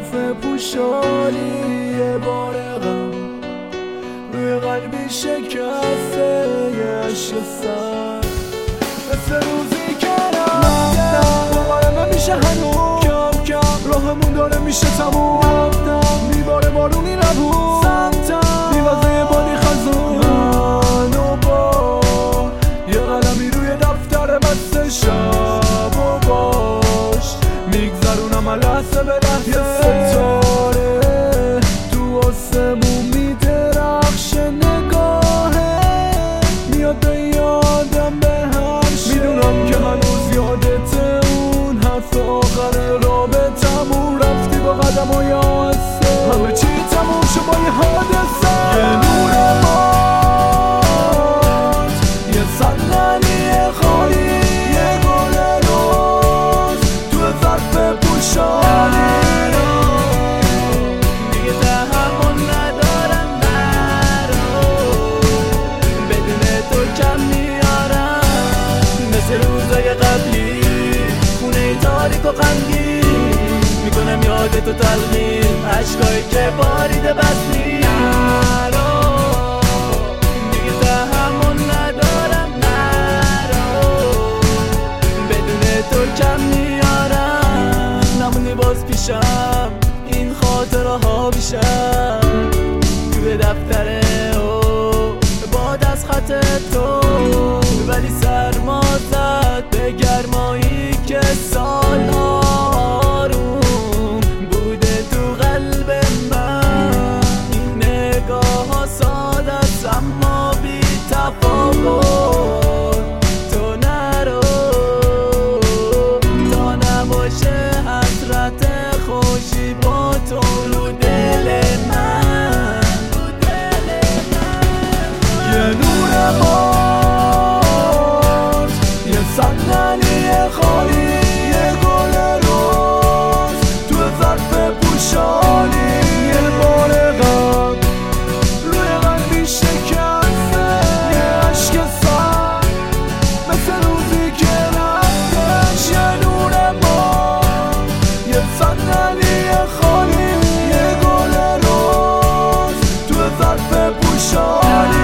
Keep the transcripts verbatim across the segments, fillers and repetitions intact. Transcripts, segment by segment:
ظرف پوشالی یه بار غم روی قلبی شکسته یه عشق سر مثل روزی که رفتم باورم نمیشه هنوز کم کم راهمون داره میشه تموم میباره بارونی نبود سمتم میوزه بادی خزون من و با یه قلمی روی دفتر بسته شب و باش میگذرونم لحظه به لحظه یه ستاره تو آسمون میدرخشه نگاهه میاد به یادم به هر شب میدونم که هنوز یادت اون حرف آخر رابطمون رفتی با قدم و یاسه همه چی تموم شد با یه حادثه یه نور ماند یه صندلی خالی یه گل روز تو ظرف پوشالی دیگه تحمل ندارم نرو بدون تو کم میارم مثل روزای قبلی خونه تاریک و غمگین میکنم یادتو تلقین عشقایی که باریده بس نرو دیگه تحمل ندارم نرو بدون تو کم میارم نمونی باز پیشم این خاطره ها بیشم توی دفتره و باد از خط تو ولی سرما زد به گرمایی که سالها آروم بوده تو قلب من این نگاه ها ساده است اما بی تفاوت تو نرو تا نباشه حسرت خوشی با تو رو دل من یه نور باز یه صندلی خالی یه گل روز تو ظرف پوشالی یه بار غم روی قلبی شکسته یه عشق سر مثل روزی که رفتش یه نور باز یه صندلی خالی یه گل روز تو ظرف پوشالی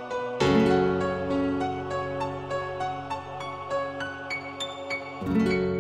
thank you